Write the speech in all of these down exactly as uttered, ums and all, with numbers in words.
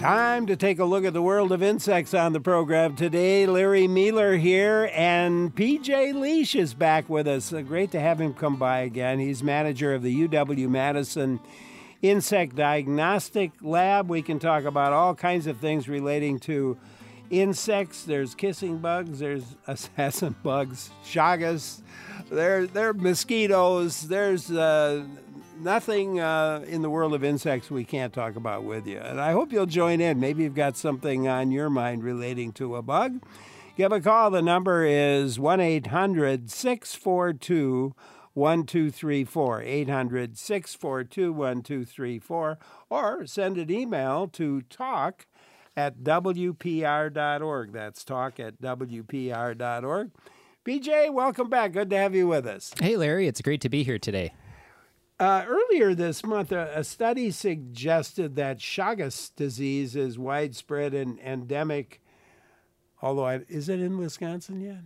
Time to take a look at the world of insects on the program today. Larry Mealer here, and P J Leash is back with us. Uh, great to have him come by again. He's manager of the U W-Madison Insect Diagnostic Lab. We can talk about all kinds of things relating to insects. There's kissing bugs, there's assassin bugs, chagas, there, there are mosquitoes, there's... Uh, Nothing uh, in the world of insects we can't talk about with you. And I hope you'll join in. Maybe you've got something on your mind relating to a bug. Give a call. The number is one eight hundred six four two one two three four, eight hundred six four two one two three four, or send an email to talk at w p r dot org. That's talk at w p r dot org. P J, welcome back. Good to have you with us. Hey, Larry. It's great to be here today. Uh, earlier this month, a, a study suggested that Chagas disease is widespread and endemic, although I, is it in Wisconsin yet?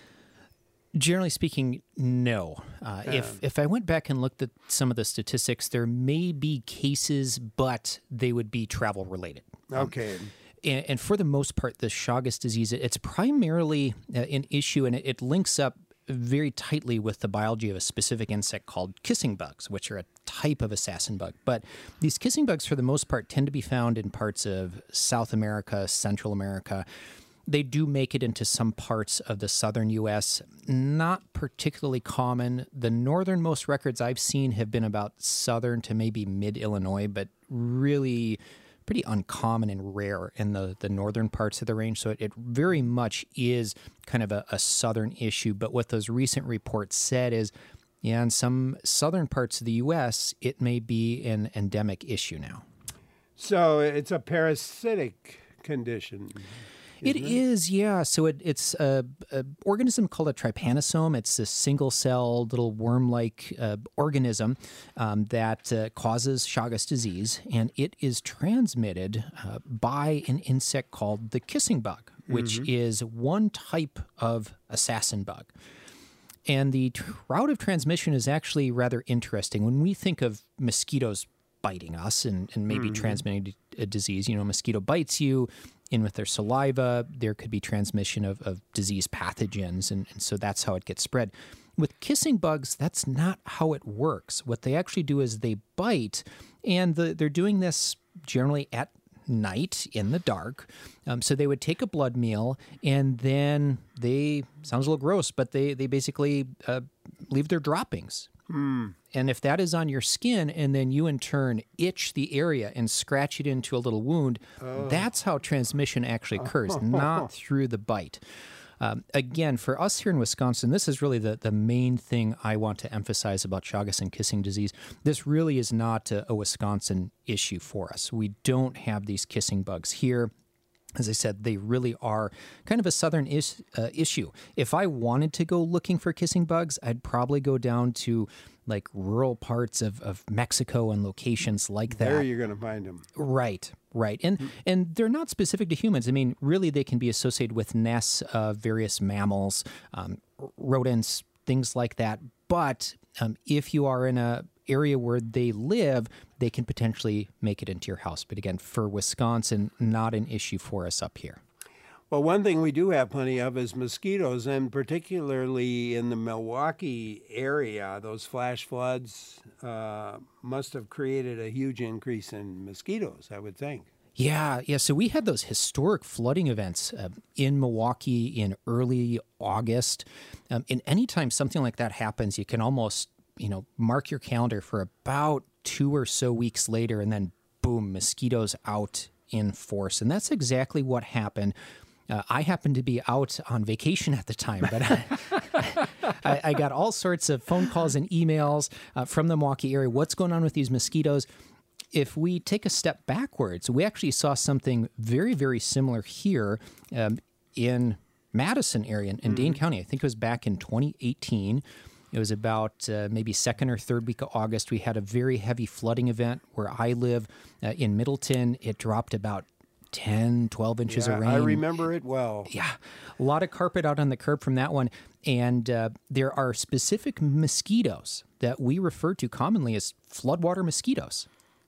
Generally speaking, no. Uh, Um, if if I went back and looked at some of the statistics, there may be cases, but they would be travel related. Okay. Um, and, and for the most part, the Chagas disease, it's primarily uh, an issue, and it, it links up very tightly with the biology of a specific insect called kissing bugs, which are a type of assassin bug. But these kissing bugs, for the most part, tend to be found in parts of South America, Central America. They do make it into some parts of the southern U S, not particularly common. The northernmost records I've seen have been about southern to maybe mid-Illinois, but really pretty uncommon and rare in the, the northern parts of the range. So it, it very much is kind of a, a southern issue. But what those recent reports said is, yeah, in some southern parts of the U S, it may be an endemic issue now. So it's a parasitic condition. It is, yeah. So it, it's a, a organism called a trypanosome. It's a single-celled little worm-like uh, organism um, that uh, causes Chagas disease, and it is transmitted uh, by an insect called the kissing bug, which mm-hmm. is one type of assassin bug. And the t- route of transmission is actually rather interesting. When we think of mosquitoes biting us and, and maybe mm-hmm. transmitting a disease, you know, mosquito bites you in with their saliva, there could be transmission of, of disease pathogens, and, and so that's how it gets spread. With kissing bugs, that's not how it works. What they actually do is they bite, and the, they're doing this generally at night in the dark. Um, so they would take a blood meal, and then they, sounds a little gross, but they, they basically uh, leave their droppings. Hmm. And if that is on your skin, and then you in turn itch the area and scratch it into a little wound, oh. that's how transmission actually occurs, not through the bite. Um, again, for us here in Wisconsin, this is really the, the main thing I want to emphasize about Chagas and kissing disease. This really is not a, a Wisconsin issue for us. We don't have these kissing bugs here. As I said, they really are kind of a southern is, uh, issue. If I wanted to go looking for kissing bugs, I'd probably go down to like rural parts of, of Mexico and locations like that. There you're going to find them. Right, right. And mm-hmm. and they're not specific to humans. I mean, really, they can be associated with nests of various mammals, um, rodents, things like that. But um, if you are in a area where they live, they can potentially make it into your house. But again, for Wisconsin, not an issue for us up here. Well, one thing we do have plenty of is mosquitoes, and particularly in the Milwaukee area, those flash floods uh, must have created a huge increase in mosquitoes, I would think. Yeah, yeah. So we had those historic flooding events uh, in Milwaukee in early August. Um, and anytime something like that happens, you can almost you know, mark your calendar for about two or so weeks later, and then boom, mosquitoes out in force. And that's exactly what happened. Uh, I happened to be out on vacation at the time, but I, I, I got all sorts of phone calls and emails uh, from the Milwaukee area. What's going on with these mosquitoes? If we take a step backwards, we actually saw something very, very similar here um, in Madison area, in, in mm-hmm. Dane County. I think it was back in twenty eighteen. It was about uh, maybe second or third week of August. We had a very heavy flooding event where I live uh, in Middleton. It dropped about ten, twelve inches yeah, of rain. I remember it well. Yeah, a lot of carpet out on the curb from that one. And uh, there are specific mosquitoes that we refer to commonly as floodwater mosquitoes.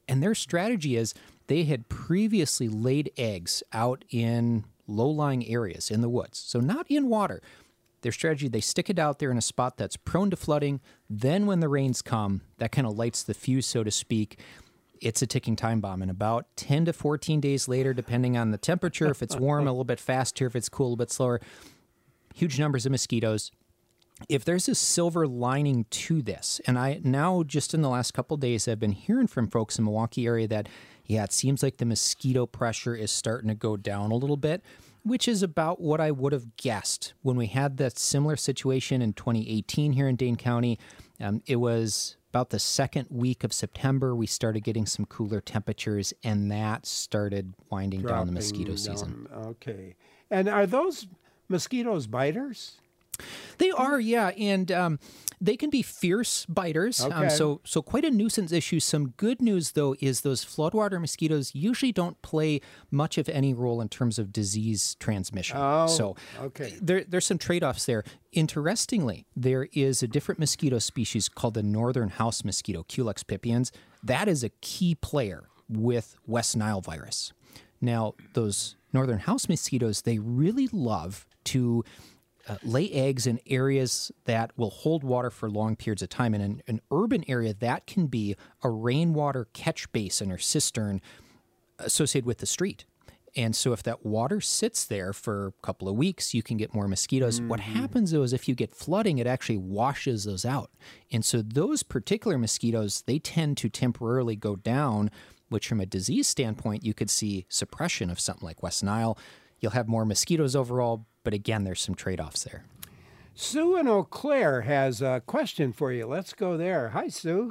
And their strategy is they had previously laid eggs out in low-lying areas in the woods, so not in water. Their strategy, they stick it out there in a spot that's prone to flooding. Then when the rains come, that kind of lights the fuse, so to speak. It's a ticking time bomb. And about ten to fourteen days later, depending on the temperature, if it's warm, a little bit faster, if it's cool, a little bit slower, huge numbers of mosquitoes. If there's a silver lining to this, and I now just in the last couple of days, I've been hearing from folks in the Milwaukee area that, yeah, it seems like the mosquito pressure is starting to go down a little bit, which is about what I would have guessed when we had that similar situation in twenty eighteen here in Dane County. Um, it was about the second week of September, we started getting some cooler temperatures, and that started winding Dropping down the mosquito down. season. Okay. And are those mosquitoes biters? They are, yeah, and um, they can be fierce biters, Okay. um, so so quite a nuisance issue. Some good news, though, is those floodwater mosquitoes usually don't play much of any role in terms of disease transmission. Oh, so okay. there, there's some trade-offs there. Interestingly, there is a different mosquito species called the northern house mosquito, Culex pipiens. That is a key player with West Nile virus. Now, those northern house mosquitoes, they really love to Uh, lay eggs in areas that will hold water for long periods of time. In an, an urban area, that can be a rainwater catch basin or cistern associated with the street. And so if that water sits there for a couple of weeks, you can get more mosquitoes. Mm-hmm. What happens, though, is if you get flooding, it actually washes those out. And so those particular mosquitoes, they tend to temporarily go down, which from a disease standpoint, you could see suppression of something like West Nile. You'll have more mosquitoes overall, but again, there's some trade-offs there. Sue in Eau Claire has a question for you. Let's go there. Hi, Sue.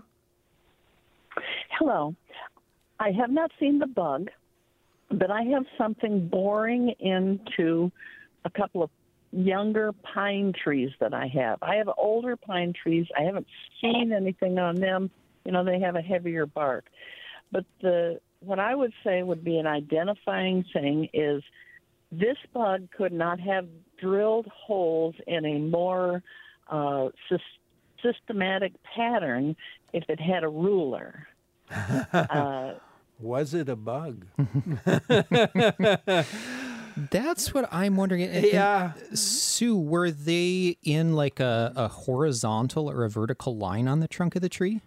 Hello. I have not seen the bug, but I have something boring into a couple of younger pine trees that I have. I have older pine trees. I haven't seen anything on them. You know, they have a heavier bark. But the what I would say would be an identifying thing is this bug could not have drilled holes in a more uh, sy- systematic pattern if it had a ruler. uh, Was it a bug? That's what I'm wondering. And, Yeah. and Sue, were they in like a, a horizontal or a vertical line on the trunk of the tree?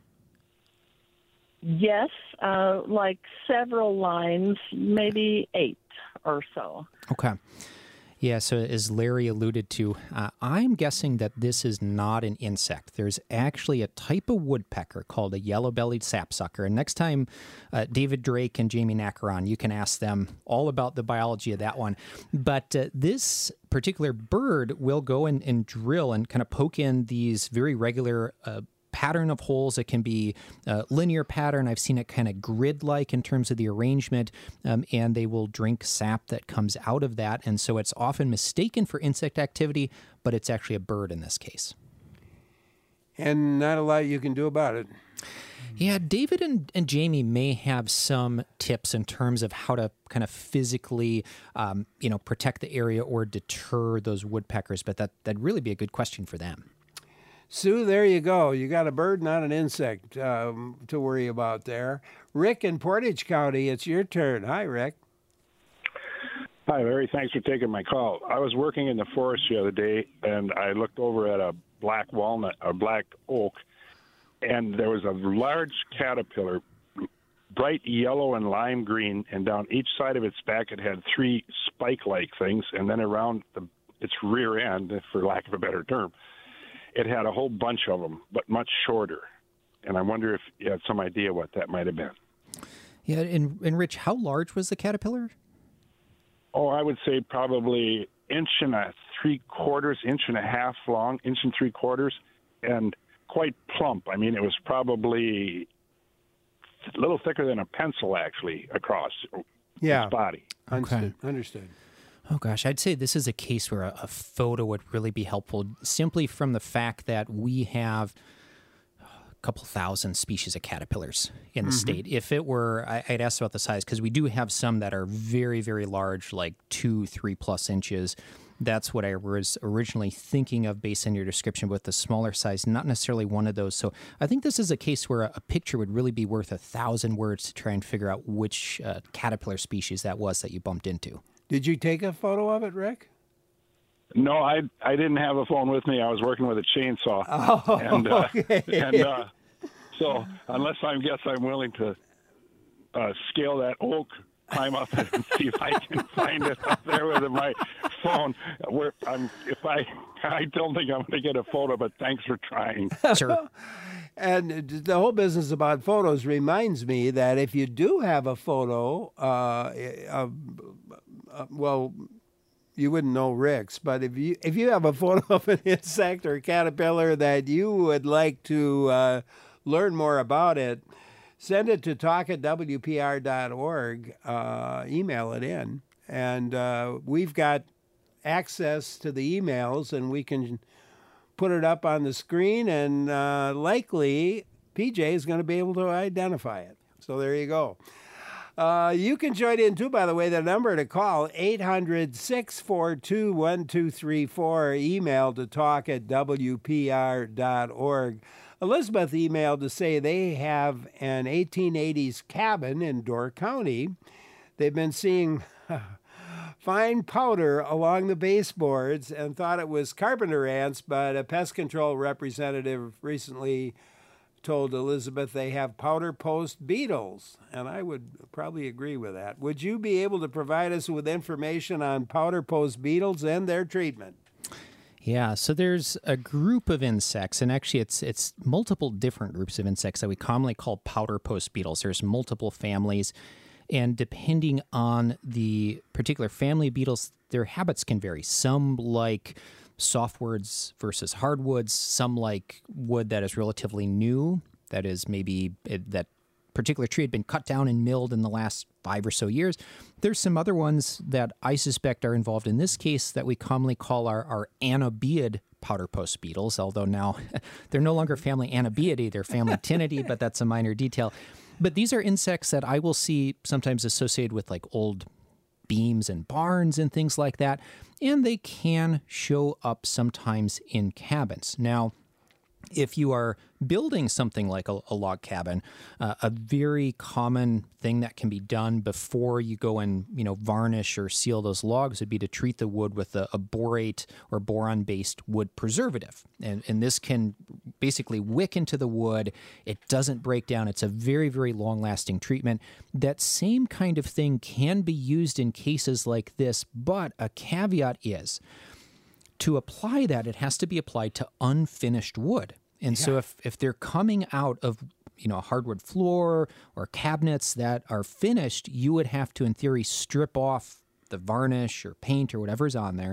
yes, uh, like several lines, maybe eight or so. Okay. Yeah, so as Larry alluded to, uh, I'm guessing that this is not an insect. There's actually a type of woodpecker called a yellow-bellied sapsucker. And next time uh, David Drake and Jamie Knack are on, you can ask them all about the biology of that one. But uh, this particular bird will go and, and drill and kind of poke in these very regular uh, pattern of holes. It can be a linear pattern. I've seen it kind of grid-like in terms of the arrangement, um, and they will drink sap that comes out of that. And so it's often mistaken for insect activity, but it's actually a bird in this case. And not a lot you can do about it. Yeah, David and, and Jamie may have some tips in terms of how to kind of physically, um, you know, protect the area or deter those woodpeckers, but that, that'd really be a good question for them. Sue, there you go. You got a bird, not an insect um, to worry about there. Rick in Portage County, it's your turn. Hi, Rick. Hi, Larry. Thanks for taking my call. I was working in the forest the other day, and I looked over at a black walnut, a black oak, and there was a large caterpillar, bright yellow and lime green, and down each side of its back it had three spike-like things, and then around the, its rear end, for lack of a better term, it had a whole bunch of them, but much shorter. And I wonder if you had some idea what that might have been. Yeah, and, and Rich, how large was the caterpillar? Oh, I would say probably inch and a three quarters, inch and a half long, inch and three quarters, and quite plump. I mean, it was probably a little thicker than a pencil, actually, across Yeah. its body. Understood. Understood. Oh, gosh, I'd say this is a case where a, a photo would really be helpful, simply from the fact that we have a couple thousand species of caterpillars in the mm-hmm. state. If it were, I, I'd ask about the size, because we do have some that are very, very large, like two, three plus inches. That's what I was originally thinking of based on your description with the smaller size, not necessarily one of those. So I think this is a case where a, a picture would really be worth a thousand words to try and figure out which uh, caterpillar species that was that you bumped into. Did you take a photo of it, Rick? No, I I didn't have a phone with me. I was working with a chainsaw. Oh, and, uh, okay. and uh, so unless I guess I'm willing to uh, scale that oak, climb up and see if I can find it up there with my phone. Where I'm, if I, I don't think I'm going to get a photo, but thanks for trying. Sure. And the whole business about photos reminds me that if you do have a photo, uh, of, uh, well, you wouldn't know Rick's, but if you if you have a photo of an insect or caterpillar that you would like to uh, learn more about it, send it to talk at W P R dot org, uh, email it in, and uh, we've got access to the emails, and we can put it up on the screen, and uh, likely P J is going to be able to identify it. So there you go. Uh, you can join in too, by the way. The number to call, eight hundred, six four two, one two three four, email to talk at W P R dot org. Elizabeth emailed to say they have an eighteen eighties cabin in Door County. They've been seeing fine powder along the baseboards and thought it was carpenter ants, but a pest control representative recently told Elizabeth they have powder post beetles, and I would probably agree with that. Would you be able to provide us with information on powder post beetles and their treatment? Yeah, so there's a group of insects, and actually it's it's multiple different groups of insects that we commonly call powder post beetles. There's multiple families, and depending on the particular family of beetles, their habits can vary. Some like softwoods versus hardwoods, some like wood that is relatively new, that is maybe it, that particular tree had been cut down and milled in the last five or so years. There's some other ones that I suspect are involved in this case that we commonly call our, our Anabaeid powder post beetles, although now they're no longer family Anabaeidae, they're family Tinidae, but that's a minor detail. But these are insects that I will see sometimes associated with like old beams and barns and things like that, and they can show up sometimes in cabins. Now, if you are building something like a, a log cabin, uh, a very common thing that can be done before you go and, you know, varnish or seal those logs would be to treat the wood with a, a borate or boron-based wood preservative. And, and this can basically wick into the wood. It doesn't break down. It's a very, very long-lasting treatment. That same kind of thing can be used in cases like this, but a caveat is, to apply that, it has to be applied to unfinished wood. And yeah. so if, if they're coming out of, you know, a hardwood floor or cabinets that are finished, you would have to, in theory, strip off the varnish or paint or whatever's on there,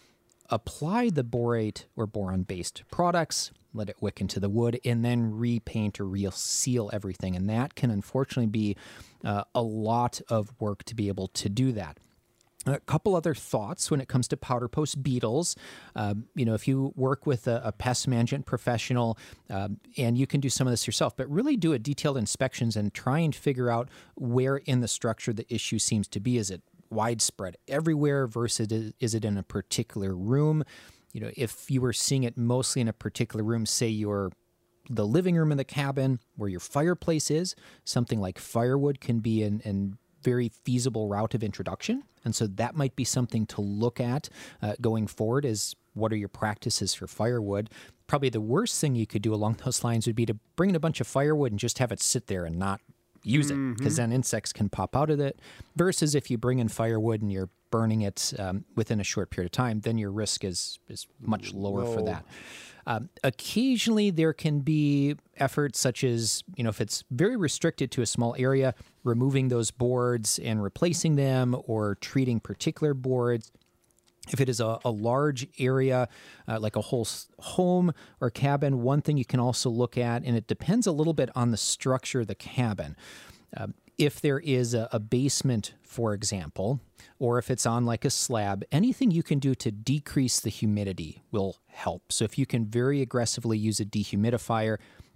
apply the borate or boron-based products, let it wick into the wood, and then repaint or reseal everything. And that can unfortunately be uh, a lot of work to be able to do that. A couple other thoughts when it comes to powder post beetles. Uh, you know, if you work with a, a pest management professional, uh, and you can do some of this yourself, but really do a detailed inspections and try and figure out where in the structure the issue seems to be. Is it widespread everywhere versus is it in a particular room? You know, if you were seeing it mostly in a particular room, say your the living room in the cabin where your fireplace is, something like firewood can be an, an very feasible route of introduction. And so that might be something to look at uh, going forward is what are your practices for firewood. Probably the worst thing you could do along those lines would be to bring in a bunch of firewood and just have it sit there and not use it, because mm-hmm. then insects can pop out of it. Versus if you bring in firewood and you're burning it um, within a short period of time, then your risk is, is much lower Whoa. for that. Um, occasionally there can be efforts such as, you know, if it's very restricted to a small area, removing those boards and replacing them or treating particular boards. If it is a, a large area, uh, like a whole home or cabin, one thing you can also look at, and it depends a little bit on the structure of the cabin. Uh, if there is a, a basement, for example, or if it's on like a slab, anything you can do to decrease the humidity will help. So if you can very aggressively use a dehumidifier,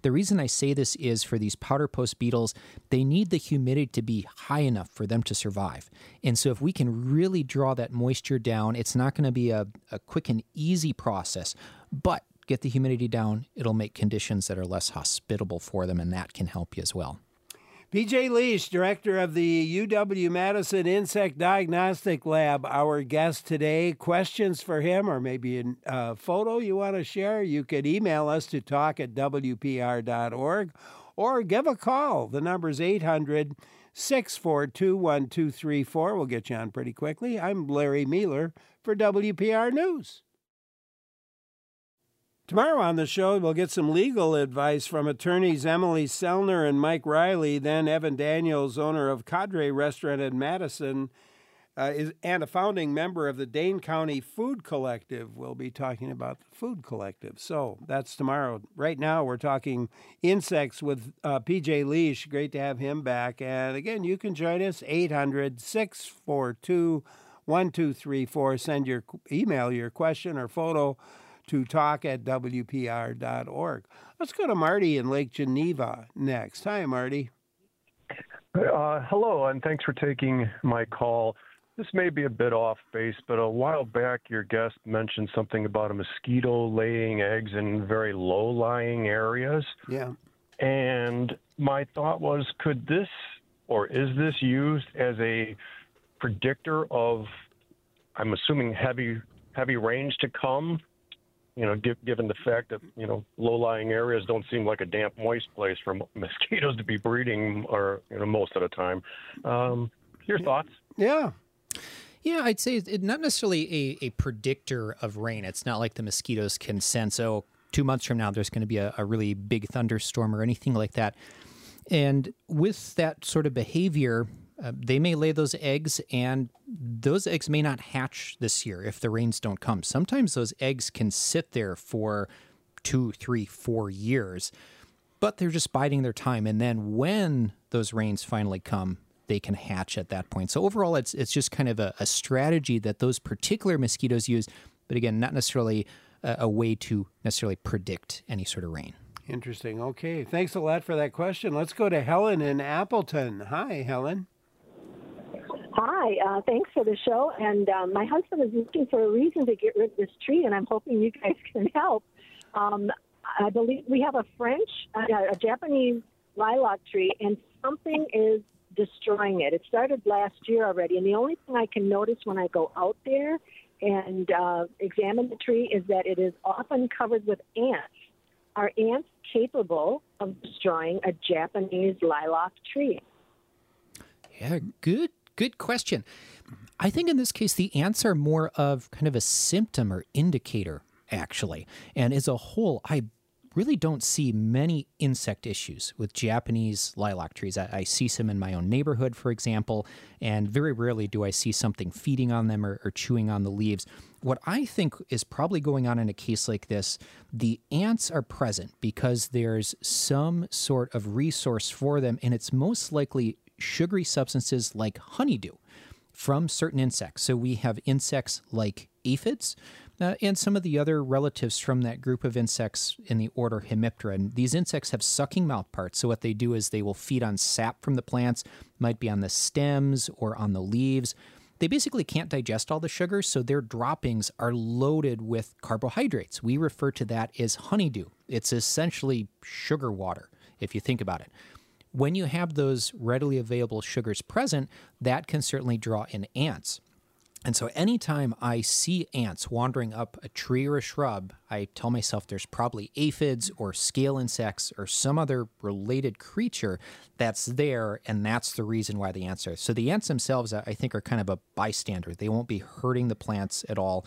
The reason I say this is for these powder post beetles, they need the humidity to be high enough for them to survive. And so if we can really draw that moisture down, it's not going to be a, a quick and easy process, but get the humidity down, it'll make conditions that are less hospitable for them, and that can help you as well. P J Liesch, director of the U W-Madison Insect Diagnostic Lab, our guest today. Questions for him or maybe a uh, photo you want to share, you could email us to talk at W P R dot org or give a call. The number's eight hundred, six four two, one two three four. We'll get you on pretty quickly. I'm Larry Mealer for W P R News. Tomorrow on the show, we'll get some legal advice from attorneys Emily Sellner and Mike Riley. Then Evan Daniels, owner of Cadre Restaurant in Madison, uh, is, and a founding member of the Dane County Food Collective. We'll be talking about the Food Collective. So that's tomorrow. Right now, we're talking insects with uh, P J Liesch. Great to have him back. And again, you can join us, eight hundred, six four two, one two three four. Send your email, your question or photo to talk at W P R dot org. Let's go to Marty in Lake Geneva next. Hi, Marty. Uh, hello, and thanks for taking my call. This may be a bit off base, but a while back your guest mentioned something about a mosquito laying eggs in very low-lying areas. Yeah. And my thought was, could this, or is this used as a predictor of, I'm assuming, heavy heavy rains to come? You know, give, given the fact that, you know, low-lying areas don't seem like a damp, moist place for mosquitoes to be breeding, or, you know, most of the time. Um, your thoughts? Yeah. Yeah, I'd say it's not necessarily a, a predictor of rain. It's not like the mosquitoes can sense, oh, two months from now there's going to be a, a really big thunderstorm or anything like that. And with that sort of behavior, Uh, they may lay those eggs, and those eggs may not hatch this year if the rains don't come. Sometimes those eggs can sit there for two, three, four years, but they're just biding their time. And then when those rains finally come, they can hatch at that point. So overall, it's it's just kind of a, a strategy that those particular mosquitoes use, but again, not necessarily a, a way to necessarily predict any sort of rain. Interesting. Okay. Thanks a lot for that question. Let's go to Helen in Appleton. Hi, Helen. Hi, uh, thanks for the show. And um, my husband is looking for a reason to get rid of this tree, and I'm hoping you guys can help. Um, I believe we have a French, uh, a Japanese lilac tree, and something is destroying it. It started last year already, and the only thing I can notice when I go out there and uh, examine the tree is that it is often covered with ants. Are ants capable of destroying a Japanese lilac tree? Yeah, good. Good question. I think in this case, the ants are more of kind of a symptom or indicator, actually. And as a whole, I really don't see many insect issues with Japanese lilac trees. I, I see some in my own neighborhood, for example, and very rarely do I see something feeding on them or, or chewing on the leaves. What I think is probably going on in a case like this, the ants are present because there's some sort of resource for them, and it's most likely sugary substances like honeydew from certain insects. So we have insects like aphids uh, and some of the other relatives from that group of insects in the order Hemiptera. And these insects have sucking mouth parts. So what they do is they will feed on sap from the plants, might be on the stems or on the leaves. They basically can't digest all the sugars, so their droppings are loaded with carbohydrates. We refer to that as honeydew. It's essentially sugar water, if you think about it. When you have those readily available sugars present, that can certainly draw in ants. And so anytime I see ants wandering up a tree or a shrub, I tell myself there's probably aphids or scale insects or some other related creature that's there, and that's the reason why the ants are. So the ants themselves, I think, are kind of a bystander. They won't be hurting the plants at all.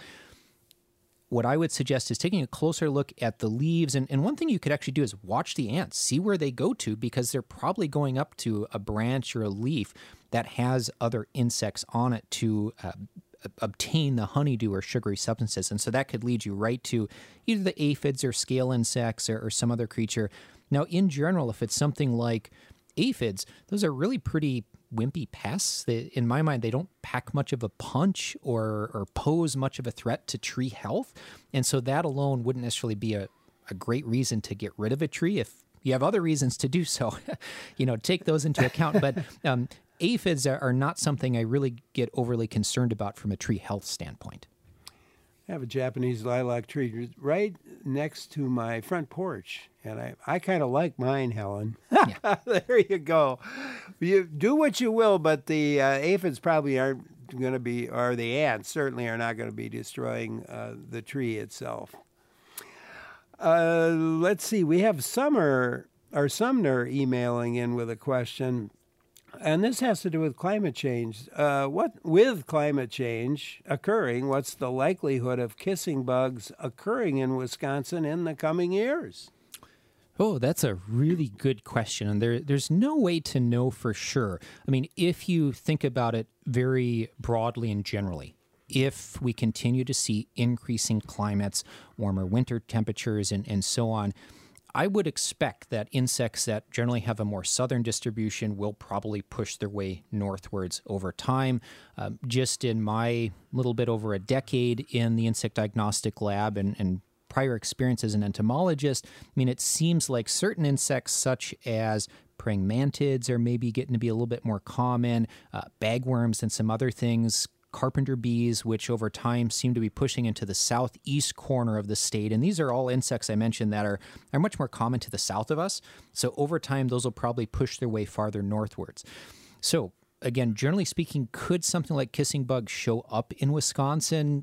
What I would suggest is taking a closer look at the leaves. And, and one thing you could actually do is watch the ants, see where they go to, because they're probably going up to a branch or a leaf that has other insects on it to uh, obtain the honeydew or sugary substances. And so that could lead you right to either the aphids or scale insects or, or some other creature. Now, in general, if it's something like aphids, those are really pretty wimpy pests. They, in my mind, they don't pack much of a punch or or pose much of a threat to tree health. And so that alone wouldn't necessarily be a, a great reason to get rid of a tree if you have other reasons to do so. You know, take those into account. But um, aphids are, are not something I really get overly concerned about from a tree health standpoint. I have a Japanese lilac tree right next to my front porch, and I, I kind of like mine, Helen. Yeah. There you go. You do what you will, but the uh, aphids probably aren't going to be, or the ants certainly are not going to be destroying uh, the tree itself. Uh, let's see. We have Summer or Sumner emailing in with a question. And this has to do with climate change. Uh, what with climate change occurring, what's the likelihood of kissing bugs occurring in Wisconsin in the coming years? Oh, that's a really good question. And there, there's no way to know for sure. I mean, if you think about it very broadly and generally, if we continue to see increasing climates, warmer winter temperatures, and, and so on, I would expect that insects that generally have a more southern distribution will probably push their way northwards over time. Um, just in my little bit over a decade in the insect diagnostic lab and, and prior experience as an entomologist, I mean, it seems like certain insects such as praying mantids are maybe getting to be a little bit more common, uh, bagworms and some other things, carpenter bees, which over time seem to be pushing into the southeast corner of the state. And these are all insects I mentioned that are, are much more common to the south of us. So over time, those will probably push their way farther northwards. So again, generally speaking, could something like kissing bugs show up in Wisconsin?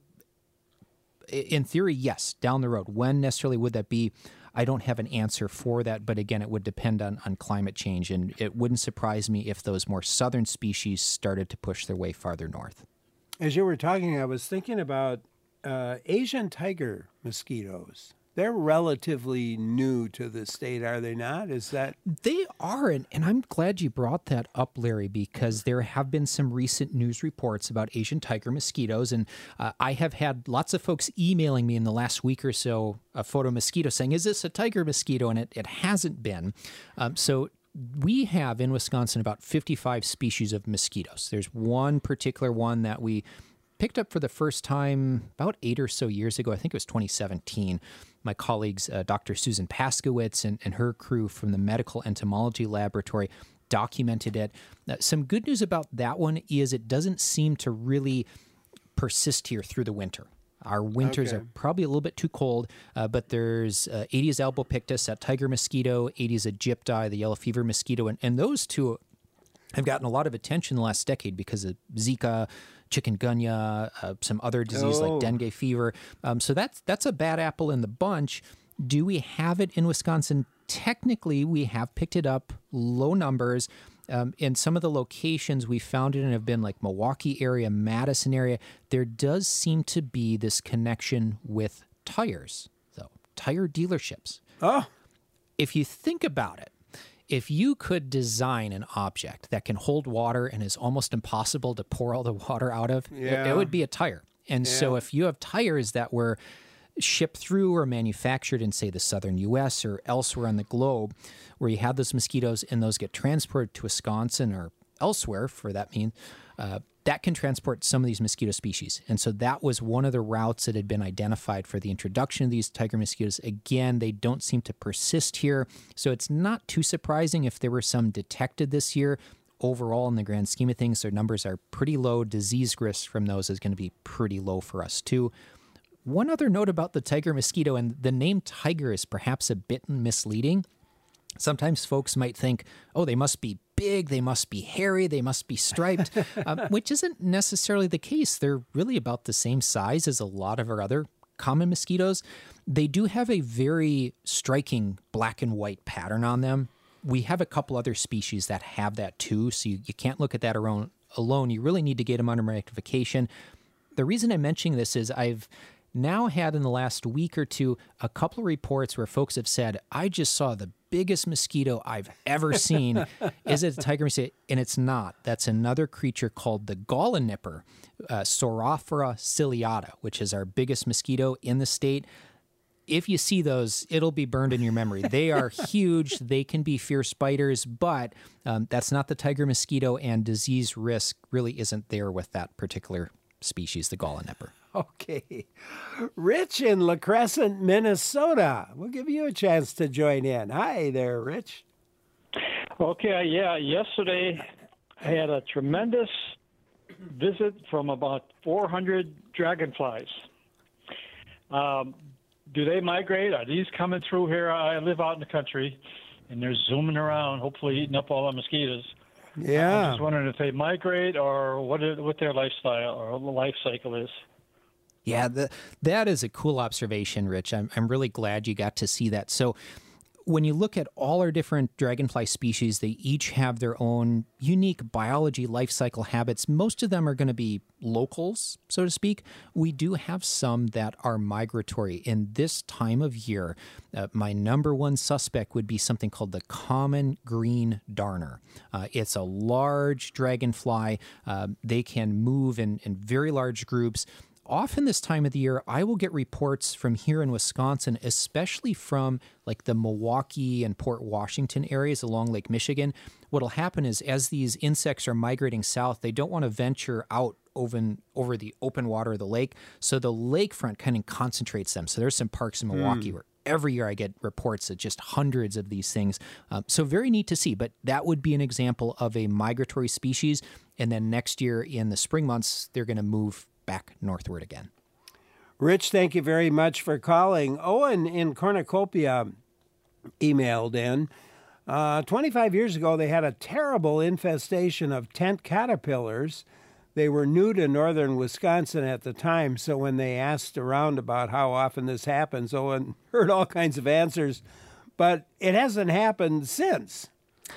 In theory, yes, down the road. When necessarily would that be? I don't have an answer for that, but again, it would depend on, on climate change, and it wouldn't surprise me if those more southern species started to push their way farther north. As you were talking, I was thinking about uh, Asian tiger mosquitoes. They're relatively new to the state, are they not? Is that They are, and, and I'm glad you brought that up, Larry, because there have been some recent news reports about Asian tiger mosquitoes, and uh, I have had lots of folks emailing me in the last week or so a photo mosquito saying, is this a tiger mosquito? And it, it hasn't been. Um, so we have in Wisconsin about fifty-five species of mosquitoes. There's one particular one that we picked up for the first time about eight or so years ago. I think it was twenty seventeen. My colleagues, uh, Doctor Susan Paskowitz and, and her crew from the Medical Entomology Laboratory documented it. Uh, some good news about that one is it doesn't seem to really persist here through the winter. Our winters Okay. are probably a little bit too cold, uh, but there's uh, Aedes albopictus, that tiger mosquito, Aedes aegypti, the yellow fever mosquito, and, and those two have gotten a lot of attention in the last decade because of Zika, chikungunya, uh, some other disease Oh. like dengue fever. Um, so that's that's a bad apple in the bunch. Do we have it in Wisconsin? Technically, we have picked it up, low numbers. Um, in some of the locations we found it in have been like Milwaukee area, Madison area. There does seem to be this connection with tires, though, tire dealerships. Oh, If you think about it, if you could design an object that can hold water and is almost impossible to pour all the water out of, it- Yeah. it would be a tire. And so Yeah. if you have tires that were shipped through or manufactured in, say, the southern U S or elsewhere on the globe, where you have those mosquitoes and those get transported to Wisconsin or elsewhere, for that mean, uh, that can transport some of these mosquito species. And so that was one of the routes that had been identified for the introduction of these tiger mosquitoes. Again, they don't seem to persist here, so it's not too surprising if there were some detected this year. Overall, in the grand scheme of things, their numbers are pretty low. Disease risk from those is going to be pretty low for us, too. One other note about the tiger mosquito, and the name tiger is perhaps a bit misleading. Sometimes folks might think, oh, they must be big, they must be hairy, they must be striped, um, which isn't necessarily the case. They're really about the same size as a lot of our other common mosquitoes. They do have a very striking black and white pattern on them. We have a couple other species that have that too, so you, you can't look at that alone. alone. You really need to get them under magnification. The reason I'm mentioning this is I've now had in the last week or two a couple of reports where folks have said, I just saw the biggest mosquito I've ever seen. Is it a tiger mosquito? And it's not. That's another creature called the gallinippor, uh, Saurophora ciliata, which is our biggest mosquito in the state. If you see those, it'll be burned in your memory. They are huge. They can be fierce biters, but um, that's not the tiger mosquito, and disease risk really isn't there with that particular species, the gallinippor. Okay. Rich in La Crescent, Minnesota. We'll give you a chance to join in. Hi there, Rich. Okay, yeah, yesterday I had a tremendous visit from about four hundred dragonflies. Um, do they migrate? Are these coming through here? I live out in the country, and they're zooming around, hopefully eating up all the mosquitoes. Yeah. I'm just wondering if they migrate or what it, what their lifestyle or life cycle is. Yeah, the, that is a cool observation, Rich. I'm, I'm really glad you got to see that. So when you look at all our different dragonfly species, they each have their own unique biology, life cycle habits. Most of them are going to be locals, so to speak. We do have some that are migratory. In this time of year, uh, my number one suspect would be something called the common green darner. Uh, it's a large dragonfly. Uh, they can move in, in very large groups. Often this time of the year, I will get reports from here in Wisconsin, especially from like the Milwaukee and Port Washington areas along Lake Michigan. What'll happen is as these insects are migrating south, they don't want to venture out over, over the open water of the lake. So the lakefront kind of concentrates them. So there's some parks in Milwaukee mm. where every year I get reports of just hundreds of these things. Um, so very neat to see, but that would be an example of a migratory species. And then next year in the spring months, they're going to move back northward again. Rich, thank you very much for calling. Owen in Cornucopia emailed in. Uh, twenty-five years ago, they had a terrible infestation of tent caterpillars. They were new to northern Wisconsin at the time, so when they asked around about how often this happens, Owen heard all kinds of answers, but it hasn't happened since.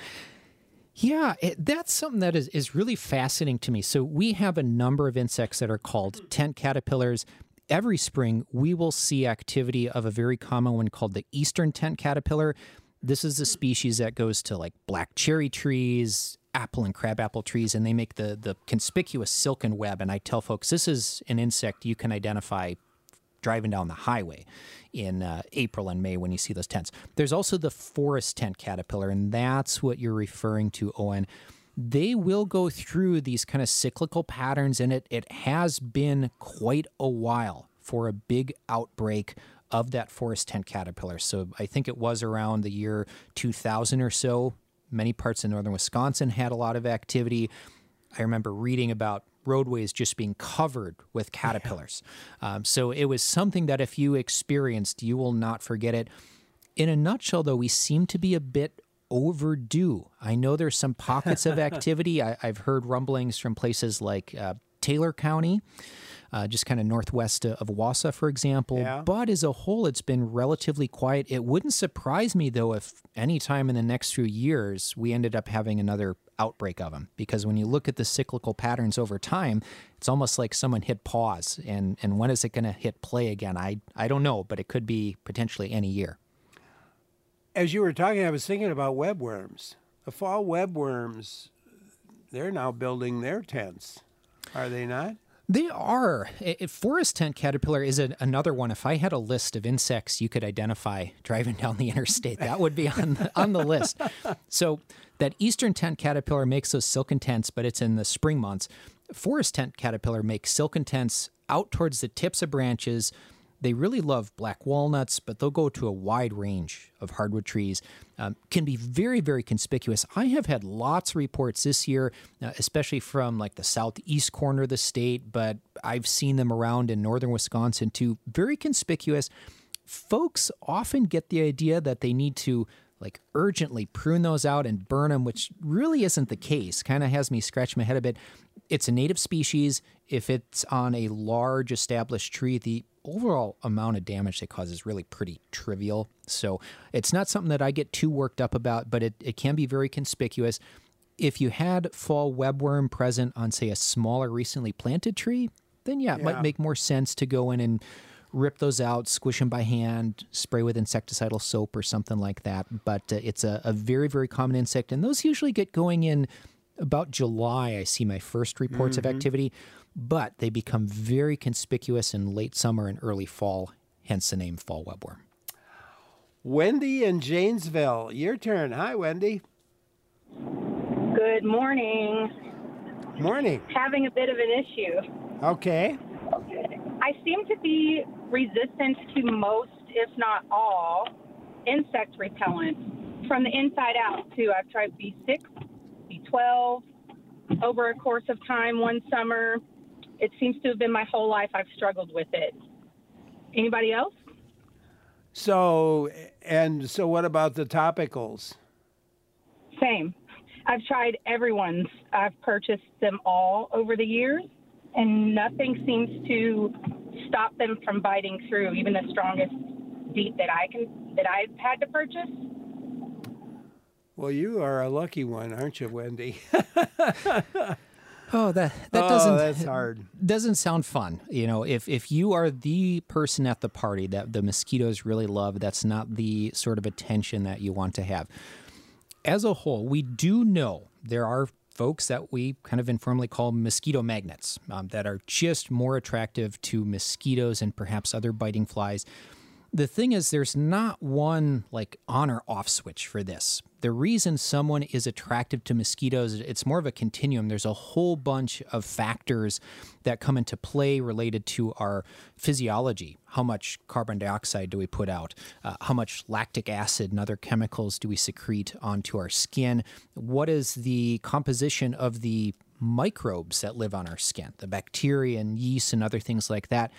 Yeah, it, that's something that is, is really fascinating to me. So we have a number of insects that are called tent caterpillars. Every spring, we will see activity of a very common one called the eastern tent caterpillar. This is a species that goes to like black cherry trees, apple and crabapple trees, and they make the, the conspicuous silken web. And I tell folks, this is an insect you can identify driving down the highway in uh, April and May when you see those tents. There's also the forest tent caterpillar, and that's what you're referring to, Owen. They will go through these kind of cyclical patterns, and it, it has been quite a while for a big outbreak of that forest tent caterpillar. So I think it was around the year two thousand or so. Many parts of northern Wisconsin had a lot of activity. I remember reading about roadways just being covered with caterpillars. Yeah. Um, so it was something that if you experienced, you will not forget it. In a nutshell, though, we seem to be a bit overdue. I know there's some pockets of activity. I, I've heard rumblings from places like uh, Taylor County, uh, just kind of northwest of Wausau, for example. Yeah. But as a whole, it's been relatively quiet. It wouldn't surprise me, though, if any time in the next few years we ended up having another outbreak of them, because when you look at the cyclical patterns over time, it's almost like someone hit pause, and, and when is it going to hit play again? I, I don't know, but it could be potentially any year. As you were talking, I was thinking about webworms. The fall webworms, they're now building their tents, are they not? They are. A forest tent caterpillar is a, another one. If I had a list of insects you could identify driving down the interstate, that would be on the, on the list. So that eastern tent caterpillar makes those silken tents, but it's in the spring months. Forest tent caterpillar makes silken tents out towards the tips of branches. They really love black walnuts, but they'll go to a wide range of hardwood trees. Um, can be very, very conspicuous. I have had lots of reports this year, uh, especially from like the southeast corner of the state, but I've seen them around in northern Wisconsin too. Very conspicuous. Folks often get the idea that they need to like urgently prune those out and burn them, which really isn't the case. Kind of has me scratch my head a bit. It's a native species. If it's on a large established tree, the overall amount of damage they cause is really pretty trivial. So it's not something that I get too worked up about, but it, it can be very conspicuous. If you had fall webworm present on, say, a smaller recently planted tree, then yeah, it yeah. might make more sense to go in and rip those out, squish them by hand, spray with insecticidal soap or something like that. But uh, it's a, a very, very common insect, and those usually get going in about July. I see my first reports mm-hmm. of activity, but they become very conspicuous in late summer and early fall, hence the name fall webworm. Wendy in Janesville, your turn. Hi, Wendy. Good morning. Morning. Having a bit of an issue. Okay. I seem to be resistant to most, if not all, insect repellents from the inside out, too. I've tried B six, B twelve over a course of time one summer. It seems to have been my whole life I've struggled with it. Anybody else? So, and so what about the topicals? Same. I've tried everyone's. I've purchased them all over the years, and nothing seems to stop them from biting through, even the strongest DEET that I can that I've had to purchase. Well, you are a lucky one, aren't you, Wendy? Oh, that that oh, doesn't that's hard. Doesn't sound fun. You know, if if you are the person at the party that the mosquitoes really love, that's not the sort of attention that you want to have. As a whole, we do know there are folks that we kind of informally call mosquito magnets um, that are just more attractive to mosquitoes and perhaps other biting flies. The thing is, there's not one like on or off switch for this. The reason someone is attracted to mosquitoes, it's more of a continuum. There's a whole bunch of factors that come into play related to our physiology. How much carbon dioxide do we put out? Uh, how much lactic acid and other chemicals do we secrete onto our skin? What is the composition of the microbes that live on our skin, the bacteria and yeast and other things like that?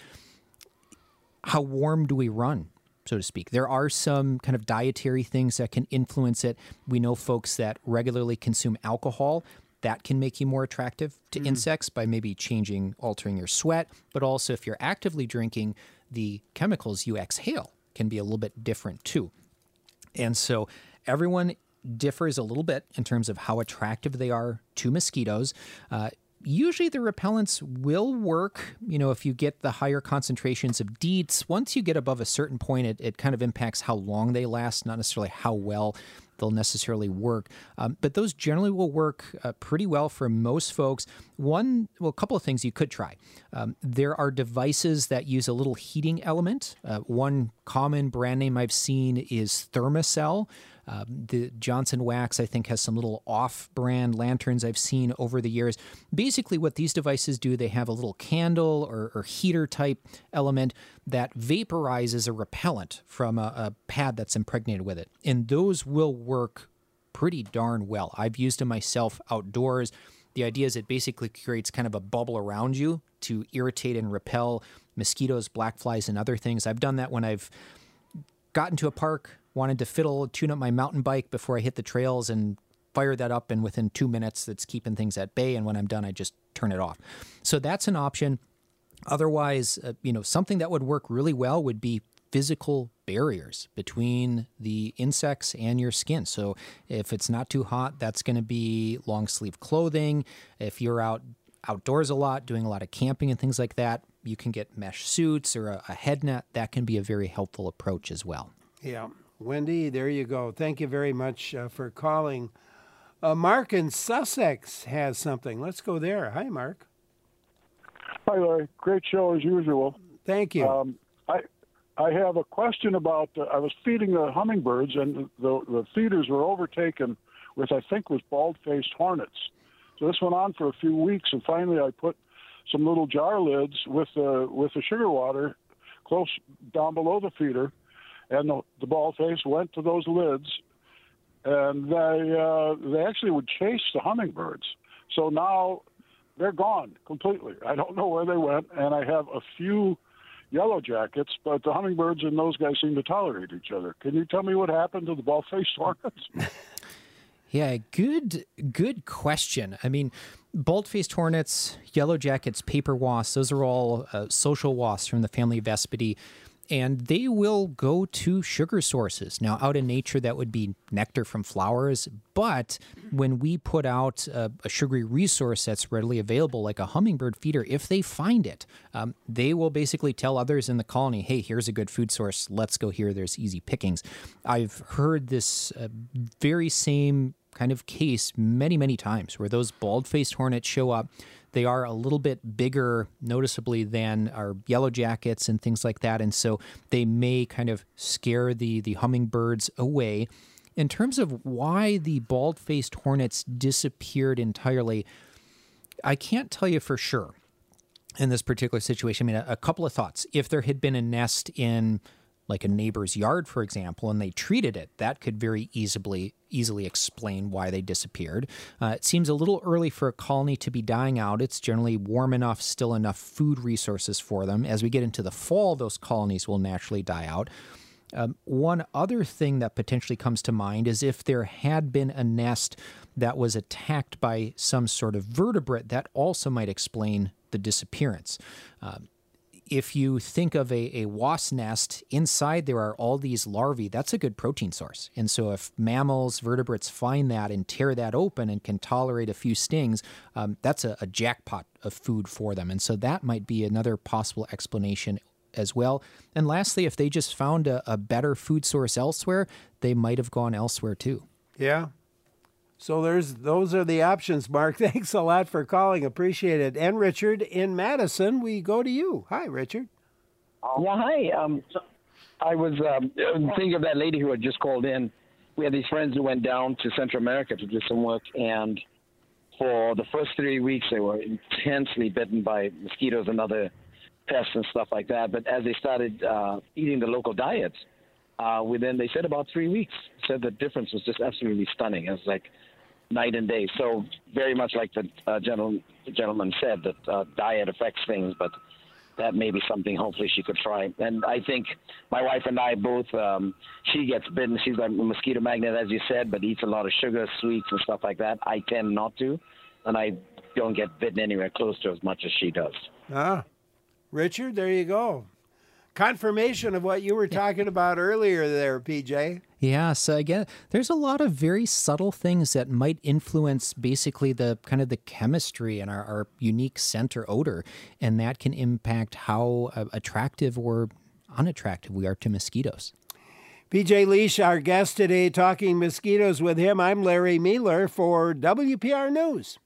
How warm do we run, so to speak? There are some kind of dietary things that can influence it. We know folks that regularly consume alcohol. That can make you more attractive to mm. insects by maybe changing, altering your sweat. But also if you're actively drinking, the chemicals you exhale can be a little bit different too. And so everyone differs a little bit in terms of how attractive they are to mosquitoes. Uh, Usually the repellents will work, you know, if you get the higher concentrations of DEETs. Once you get above a certain point, it, it kind of impacts how long they last, not necessarily how well they'll necessarily work. Um, but those generally will work uh, pretty well for most folks. One, well, a couple of things you could try. Um, there are devices that use a little heating element. Uh, one common brand name I've seen is Thermacell. Um, the Johnson Wax, I think, has some little off-brand lanterns I've seen over the years. Basically, what these devices do, they have a little candle or, or heater-type element that vaporizes a repellent from a, a pad that's impregnated with it. And those will work pretty darn well. I've used them myself outdoors. The idea is it basically creates kind of a bubble around you to irritate and repel mosquitoes, black flies, and other things. I've done that when I've gotten to a park, wanted to fiddle, tune up my mountain bike before I hit the trails and fire that up, and within two minutes, it's keeping things at bay, and when I'm done, I just turn it off. So that's an option. Otherwise, uh, you know, something that would work really well would be physical barriers between the insects and your skin. So if it's not too hot, that's going to be long sleeve clothing. If you're out outdoors a lot, doing a lot of camping and things like that, you can get mesh suits or a, a head net. That can be a very helpful approach as well. Yeah. Wendy, there you go. Thank you very much uh, for calling. Uh, Mark in Sussex has something. Let's go there. Hi, Mark. Hi, Larry. Great show as usual. Thank you. Um, I I have a question about, uh, I was feeding the hummingbirds, and the, the feeders were overtaken with, I think, was bald-faced hornets. So this went on for a few weeks, and finally I put some little jar lids with the, with the sugar water close down below the feeder, and the, the bald face went to those lids, and they uh, they actually would chase the hummingbirds. So now they're gone completely. I don't know where they went, and I have a few yellow jackets, but the hummingbirds and those guys seem to tolerate each other. Can you tell me what happened to the bald-faced hornets? Yeah, good good question. I mean, bald-faced hornets, yellow jackets, paper wasps, those are all uh, social wasps from the family Vespidae. And they will go to sugar sources. Now, out in nature, that would be nectar from flowers. But when we put out a, a sugary resource that's readily available, like a hummingbird feeder, if they find it, um, they will basically tell others in the colony, hey, here's a good food source. Let's go here. There's easy pickings. I've heard this uh, very same kind of case many, many times where those bald-faced hornets show up. They are a little bit bigger, noticeably, than our yellow jackets and things like that, and so they may kind of scare the, the hummingbirds away. In terms of why the bald-faced hornets disappeared entirely, I can't tell you for sure. in this particular situation. I mean, a, a couple of thoughts. If there had been a nest in like a neighbor's yard, for example, and they treated it, that could very easily easily explain why they disappeared. Uh, it seems a little early for a colony to be dying out. It's generally warm enough, still enough food resources for them. As we get into the fall, those colonies will naturally die out. Um, one other thing that potentially comes to mind is if there had been a nest that was attacked by some sort of vertebrate, that also might explain the disappearance. Um, If you think of a, a wasp nest, inside there are all these larvae. That's a good protein source. And so if mammals, vertebrates find that and tear that open and can tolerate a few stings, um, that's a, a jackpot of food for them. And so that might be another possible explanation as well. And lastly, if they just found a, a better food source elsewhere, they might have gone elsewhere too. Yeah. So there's those are the options, Mark. Thanks a lot for calling. Appreciate it. And Richard in Madison, we go to you. Hi, Richard. Yeah, hi. Um, I was um, thinking of that lady who had just called in. We had these friends who went down to Central America to do some work, and for the first three weeks they were intensely bitten by mosquitoes and other pests and stuff like that. But as they started uh, eating the local diet, uh, within, they said about three weeks, said the difference was just absolutely stunning. It was like night and day. So very much like the uh, gentleman, the gentleman said, that uh, diet affects things, but that may be something hopefully she could try. And I think my wife and I both, um, she gets bitten. She's a mosquito magnet, as you said, but eats a lot of sugar, sweets, and stuff like that. I tend not to, and I don't get bitten anywhere close to as much as she does. Ah, Richard, there you go. Confirmation of what you were talking about earlier there, P J. Yeah, so again, there's a lot of very subtle things that might influence basically the kind of the chemistry and our, our unique scent or odor, and that can impact how uh, attractive or unattractive we are to mosquitoes. P J Leish, our guest today, talking mosquitoes with him. I'm Larry Mealer for W P R News.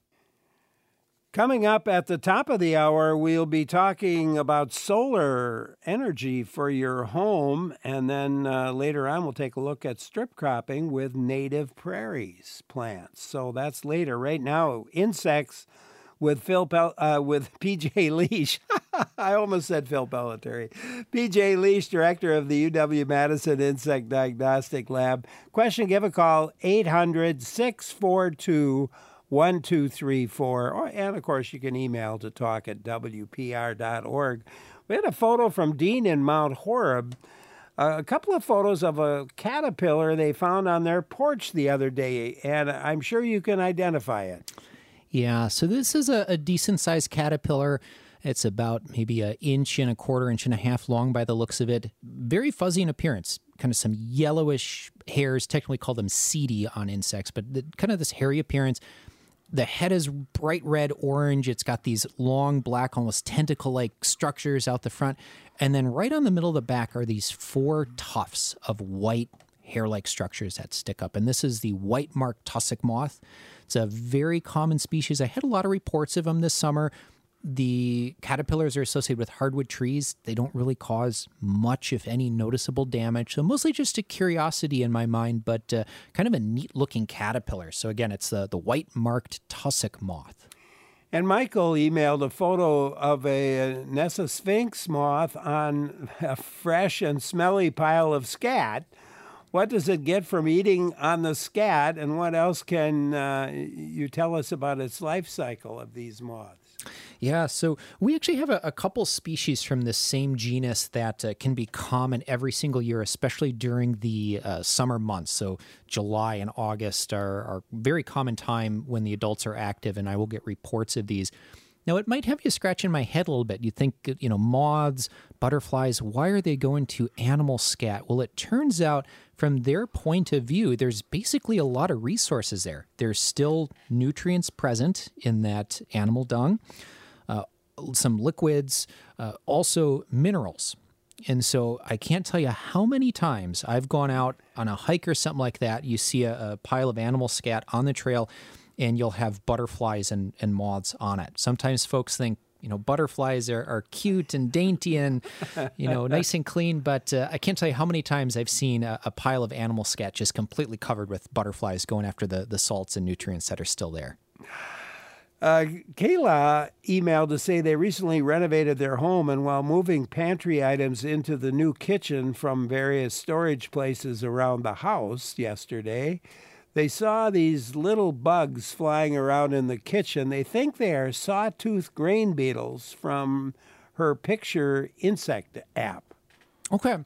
Coming up at the top of the hour, we'll be talking about solar energy for your home. And then uh, later on, we'll take a look at strip cropping with native prairies plants. So that's later. Right now, insects with Phil Pel- uh, with P J Leish. I almost said Phil Pelletieri. P J Leish, director of the U W-Madison Insect Diagnostic Lab. Question, give a call, eight hundred, six four two, one two three four. Or, and, of course, you can email to talk at W P R dot org. We had a photo from Dean in Mount Horeb. Uh, a couple of photos of a caterpillar they found on their porch the other day, and I'm sure you can identify it. Yeah, so this is a, a decent-sized caterpillar. It's about maybe an inch and a quarter, inch and a half long by the looks of it. Very fuzzy in appearance, kind of some yellowish hairs, technically call them seedy on insects, but the, kind of this hairy appearance. The head is bright red orange. It's got these long black, almost tentacle-like structures out the front. And then right on the middle of the back are these four tufts of white hair-like structures that stick up. And this is the white-marked tussock moth. It's a very common species. I had a lot of reports of them this summer. The caterpillars are associated with hardwood trees. They don't really cause much, if any, noticeable damage. So mostly just a curiosity in my mind, but uh, kind of a neat-looking caterpillar. So again, it's the, the white-marked tussock moth. And Michael emailed a photo of a Nessa sphinx moth on a fresh and smelly pile of scat. What does it get from eating on the scat, and what else can uh, you tell us about its life cycle of these moths? Yeah, so we actually have a, a couple species from this same genus that uh, can be common every single year, especially during the uh, summer months. So July and August are, are very common time when the adults are active, and I will get reports of these. Now, it might have you scratching my head a little bit. You think, you know, moths, butterflies, why are they going to animal scat? Well, it turns out from their point of view, there's basically a lot of resources there. There's still nutrients present in that animal dung, uh, some liquids, uh, also minerals. And so I can't tell you how many times I've gone out on a hike or something like that. You see a, a pile of animal scat on the trail, and you'll have butterflies and, and moths on it. Sometimes folks think, you know, butterflies are, are cute and dainty and, you know, nice and clean, but uh, I can't tell you how many times I've seen a, a pile of animal scat just completely covered with butterflies going after the, the salts and nutrients that are still there. Uh, Kayla emailed to say they recently renovated their home, and while moving pantry items into the new kitchen from various storage places around the house yesterday, they saw these little bugs flying around in the kitchen. They think they are sawtooth grain beetles from her Picture Insect app. Okay.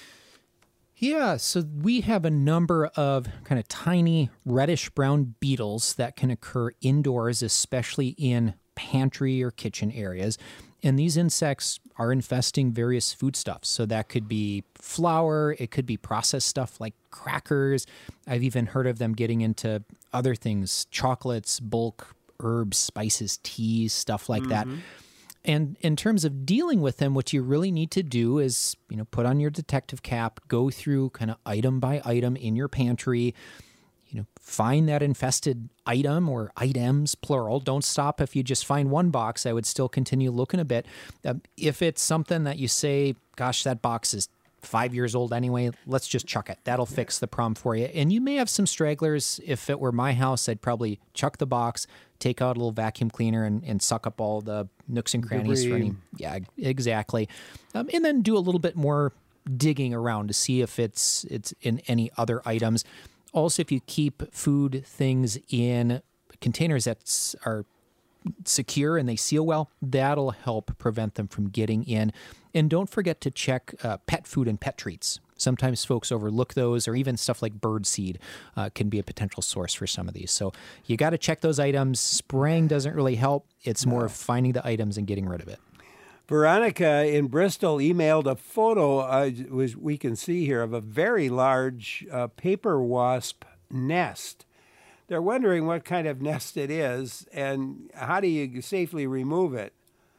Yeah, so we have a number of kind of tiny reddish-brown beetles that can occur indoors, especially in pantry or kitchen areas. And these insects are infesting various foodstuffs. So that could be flour, it could be processed stuff like crackers. I've even heard of them getting into other things, chocolates, bulk, herbs, spices, teas, stuff like mm-hmm. that. And in terms of dealing with them, what you really need to do is, you know, put on your detective cap, go through kind of item by item in your pantry, you know, find that infested item or items, plural. Don't stop if you just find one box. I would still continue looking a bit. Uh, if it's something that you say, gosh, that box is five years old anyway, let's just chuck it. That'll fix the problem for you. And you may have some stragglers. If it were my house, I'd probably chuck the box, take out a little vacuum cleaner and, and suck up all the nooks and crannies for any. Yeah, exactly. Um, and then do a little bit more digging around to see if it's it's in any other items. Also, if you keep food things in containers that are secure and they seal well, that'll help prevent them from getting in. And don't forget to check uh, pet food and pet treats. Sometimes folks overlook those, or even stuff like bird seed uh, can be a potential source for some of these. So you got to check those items. Spraying doesn't really help. It's more of finding the items and getting rid of it. Veronica in Bristol emailed a photo, uh, which we can see here, of a very large uh, paper wasp nest. They're wondering what kind of nest it is and how do you safely remove it?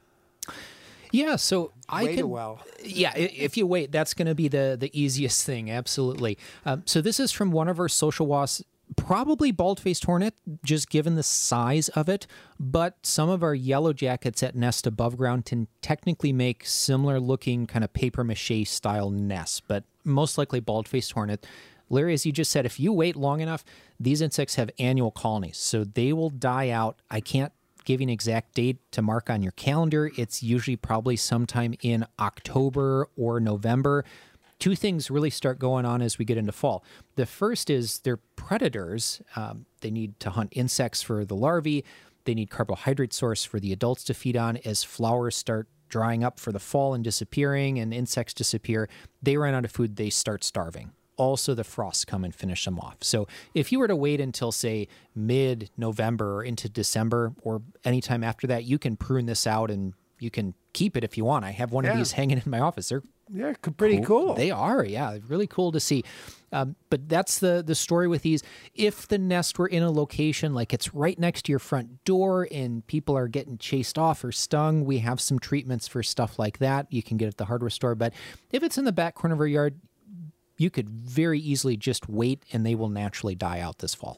Yeah, so I wait can. a while. Yeah, if you wait, that's going to be the the easiest thing. Absolutely. Um, so this is from one of our social wasps, probably bald-faced hornet, just given the size of it. But some of our yellow jackets that nest above ground can technically make similar-looking kind of paper mache style nests, but most likely bald-faced hornet. Larry, as you just said, if you wait long enough, these insects have annual colonies, so they will die out. I can't give you an exact date to mark on your calendar. It's usually probably sometime in October or November. Two things really start going on as we get into fall. The first is they're predators. Um, they need to hunt insects for the larvae. They need carbohydrate source for the adults to feed on. As flowers start drying up for the fall and disappearing and insects disappear, they run out of food, they start starving. Also, the frosts come and finish them off. So if you were to wait until, say, mid-November or into December or anytime after that, you can prune this out and you can keep it if you want. I have one yeah. of these hanging in my office. They're They're pretty cool. cool. They are, yeah. Really cool to see. Um, but that's the, the story with these. If the nest were in a location like it's right next to your front door and people are getting chased off or stung, we have some treatments for stuff like that. You can get at the hardware store. But if it's in the back corner of our yard, you could very easily just wait and they will naturally die out this fall.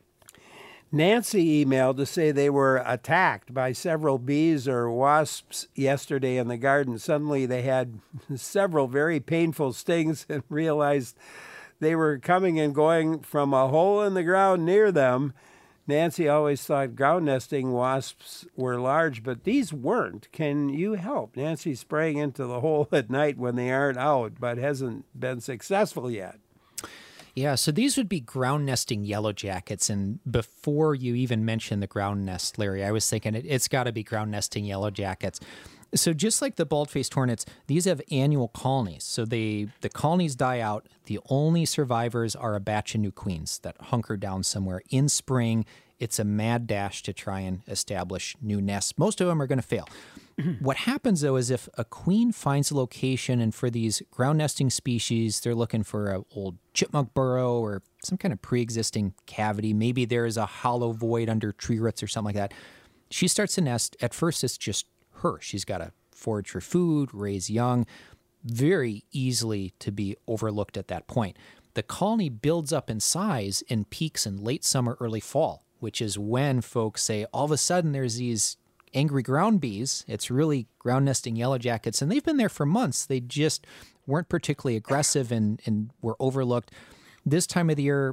Nancy emailed to say they were attacked by several bees or wasps yesterday in the garden. Suddenly they had several very painful stings and realized they were coming and going from a hole in the ground near them. Nancy always thought ground nesting wasps were large, but these weren't. Can you help? Nancy's spraying into the hole at night when they aren't out, but hasn't been successful yet. Yeah, so these would be ground nesting yellow jackets. And before you even mentioned the ground nest, Larry, I was thinking it, it's got to be ground nesting yellow jackets. So just like the bald-faced hornets, these have annual colonies. So they the colonies die out. The only survivors are a batch of new queens that hunker down somewhere in spring. It's a mad dash to try and establish new nests. Most of them are going to fail. What happens, though, is if a queen finds a location, and for these ground nesting species, they're looking for an old chipmunk burrow or some kind of pre-existing cavity. Maybe there is a hollow void under tree roots or something like that. She starts to nest. At first, it's just her. She's got to forage for food, raise young, very easily to be overlooked at that point. The colony builds up in size and peaks in late summer, early fall, which is when folks say, all of a sudden there's these angry ground bees. It's really ground nesting yellow jackets, and they've been there for months. They just weren't particularly aggressive and, and were overlooked. This time of the year,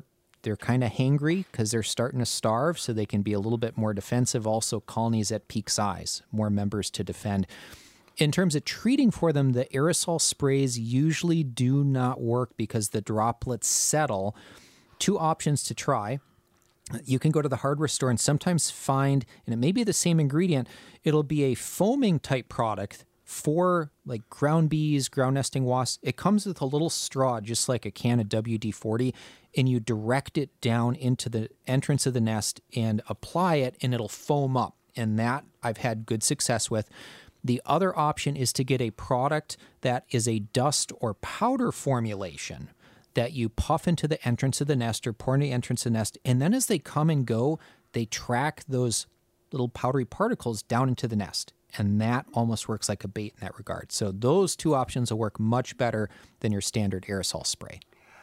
they're kind of hangry because they're starting to starve, so they can be a little bit more defensive. Also, colonies at peak size, more members to defend. In terms of treating for them, the aerosol sprays usually do not work because the droplets settle. Two options to try. You can go to the hardware store and sometimes find, and it may be the same ingredient, it'll be a foaming type product for like ground bees, ground nesting wasps. It comes with a little straw, just like a can of W D forty, and you direct it down into the entrance of the nest and apply it, and it'll foam up. And that I've had good success with. The other option is to get a product that is a dust or powder formulation that you puff into the entrance of the nest or pour in the entrance of the nest. And then as they come and go, they track those little powdery particles down into the nest. And that almost works like a bait in that regard. So those two options will work much better than your standard aerosol spray.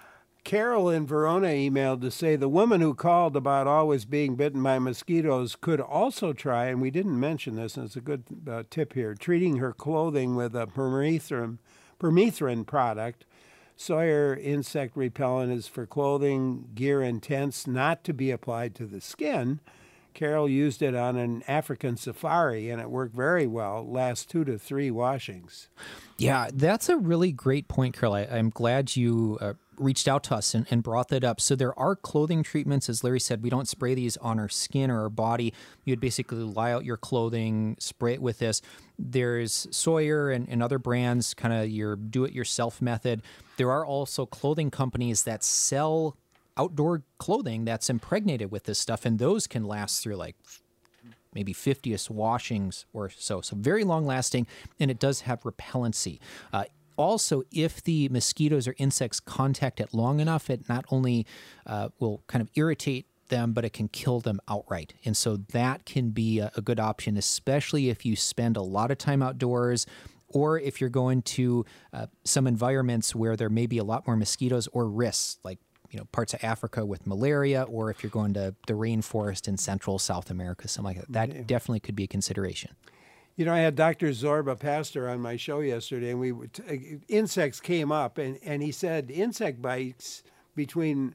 Carol in Verona emailed to say the woman who called about always being bitten by mosquitoes could also try, and we didn't mention this, and it's a good uh, tip here, treating her clothing with a permethrin, permethrin product. Sawyer insect repellent is for clothing, gear, and tents, not to be applied to the skin. Carol used it on an African safari, and it worked very well. Lasts two to three washings. Yeah, that's a really great point, Carol. I, I'm glad you uh, reached out to us and, and brought that up. So there are clothing treatments. As Larry said, we don't spray these on our skin or our body. You'd basically lie out your clothing, spray it with this. There's Sawyer and, and other brands, kind of your do-it-yourself method. There are also clothing companies that sell outdoor clothing that's impregnated with this stuff, and those can last through like maybe fifty washings or so. So very long lasting, and it does have repellency. Uh, also, if the mosquitoes or insects contact it long enough, it not only uh, will kind of irritate them, but it can kill them outright. And so that can be a, a good option, especially if you spend a lot of time outdoors, or if you're going to uh, some environments where there may be a lot more mosquitoes or risks, like you know, parts of Africa with malaria, or if you're going to the rainforest in Central South America, something like that. That yeah. definitely could be a consideration. You know, I had Doctor Zorba Pastor on my show yesterday, and we would, uh, insects came up, and, and he said insect bites between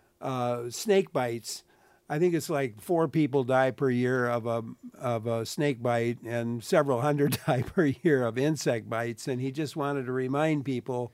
uh, snake bites, I think it's like four people die per year of a of a snake bite, and several hundred die per year of insect bites. And he just wanted to remind people,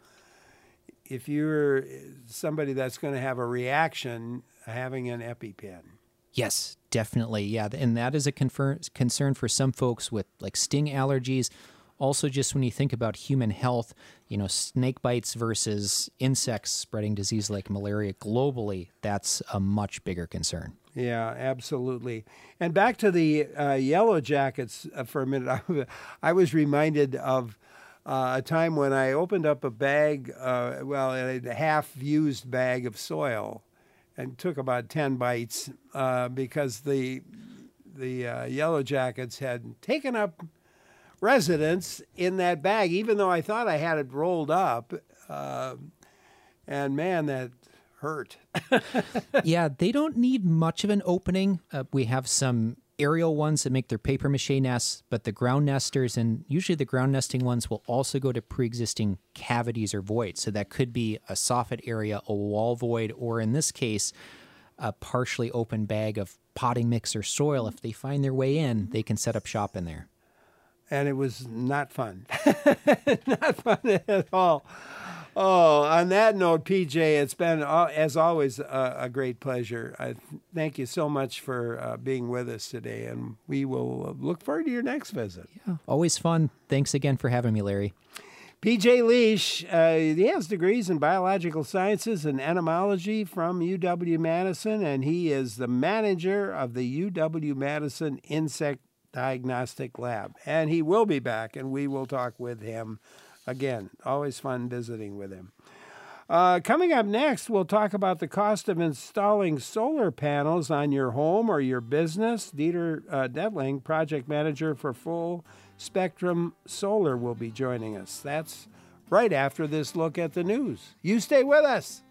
if you're somebody that's going to have a reaction, having an EpiPen. Yes, definitely. Yeah, and that is a confer- concern for some folks with like sting allergies. Also, just when you think about human health, you know, snake bites versus insects spreading disease like malaria globally, that's a much bigger concern. Yeah, absolutely. And back to the uh, Yellow Jackets uh, for a minute. I was reminded of uh, a time when I opened up a bag, uh, well, a half-used bag of soil, and took about ten bites uh, because the the uh, Yellow Jackets had taken up residence in that bag, even though I thought I had it rolled up. Uh, and man, that hurt. Yeah, they don't need much of an opening. Uh, we have some aerial ones that make their paper mache nests, but the ground nesters, and usually the ground nesting ones, will also go to pre-existing cavities or voids. So that could be a soffit area, a wall void, or in this case, a partially open bag of potting mix or soil. If they find their way in, they can set up shop in there. And it was not fun. Not fun at all. Oh, on that note, P J, it's been, as always, a, a great pleasure. I thank you so much for uh, being with us today, and we will look forward to your next visit. Yeah, always fun. Thanks again for having me, Larry. P J Liesch, uh, he has degrees in biological sciences and entomology from U W-Madison, and he is the manager of the U W-Madison Insect Diagnostic Lab. And he will be back, and we will talk with him again. Always fun visiting with him. Uh, coming up next, we'll talk about the cost of installing solar panels on your home or your business. Dieter uh, Detling, project manager for Full Spectrum Solar, will be joining us. That's right after this look at the news. You stay with us.